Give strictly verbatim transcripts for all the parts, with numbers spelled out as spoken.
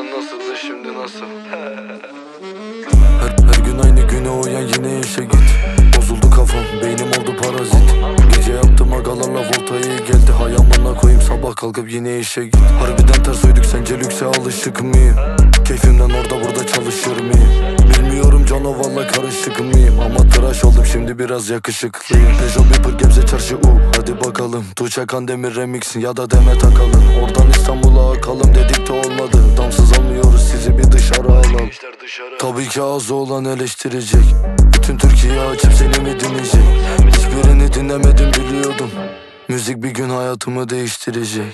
Eskiden nasıldı şimdi nasıl? Her, her gün aynı güne uyan yine işe git. Bozuldu kafam, beynim oldu parazit. Gece yaptım agalarla voltayı geldi. Hay amına koyayım, sabah kalkıp yine işe git. Harbiden ters uyduk, sence lükse alışık mıyım? Keyfimden orada burada çalışır mıyım? Bilmiyorum cano valla karışık mıyım? Ama tıraş oldum şimdi biraz yakışıklıyım. Peugeot Beeper Gebze çarşı u hadi bakalım. Tuğçe Kandemir remixin ya da Demet Akalın. Oradan İstanbul'a akalım dedik de olmadı. Damsız almıyoruz sizi, bir dışarı alalım. Tabii ki ağzı olan eleştirecek. Bütün Türkiye açıp seni mi dinleyecek? Hiçbirini dinlemedim biliyordum. Müzik bir gün hayatımı değiştirecek.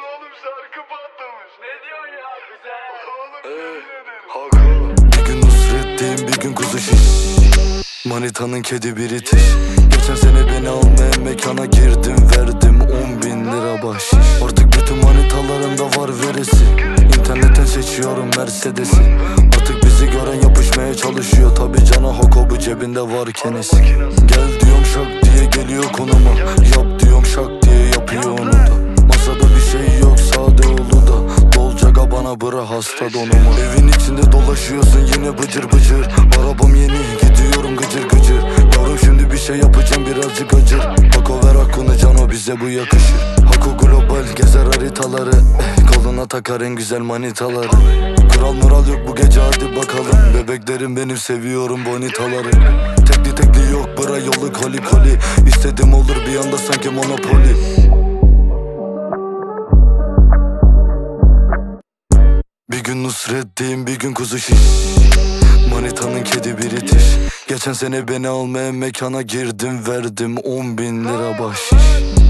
Bir gün Nusret'teyim, bir gün kuzu şiş. Manitanın kedi bir itiş. Geçen sene beni almaya mekana girdim, verdim on bin lira bahşiş. Artık bütün manitalarımda var veresi. İnternetten seçiyorum Mercedes'i. Artık bizi gören yapışmaya çalışıyor. Tabi cana hoko, bu cebinde var kenesi. Gel diyorum şak diye geliyor konuma. Yap diyorum şak diye yapıyor onu da. Masada bir şey yok sade oldu da. Dolce Gabbana bıra hasta donuma. Evin içinde dolaşıyorsun yine bıcır bıcır. Arabam yeni gidiyorum gıcır gıcır. Yavrum şimdi bir şey yapacağım birazcık acır. Hako ver hakkını cano, bize bu yakışır. Hako global gezer haritaları. eh, Koluna takar en güzel manitaları. Kural mural yok bu gece hadi bakalım. Bebeklerim benim, seviyorum bonitaları. Tekli tekli yok bıra yolu koli koli. İstedim olur bir anda sanki Monopoly. Bir gün Nusret'teyim, bir gün kuzu şiş. Manitanın kedi bir itiş. Geçen sene beni almaya mekana girdim, verdim on bin lira bahşiş.